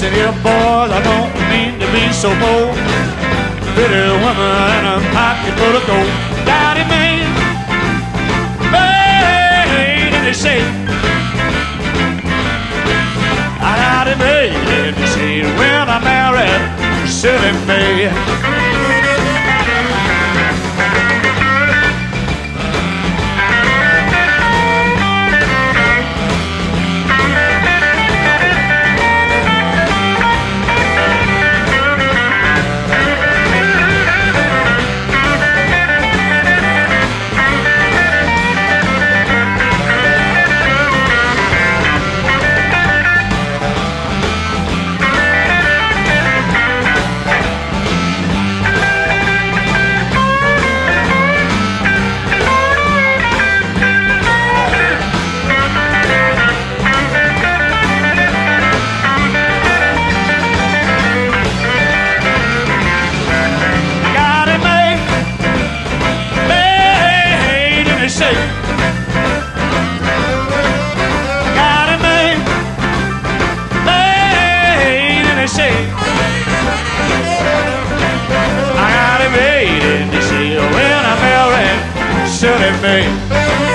Listen here, boys, I don't mean to be so bold. Pretty woman and a pocket full of gold. Daddy man, made in the shade. I got it made in the shade when I married Silly Mae. Silly Mae.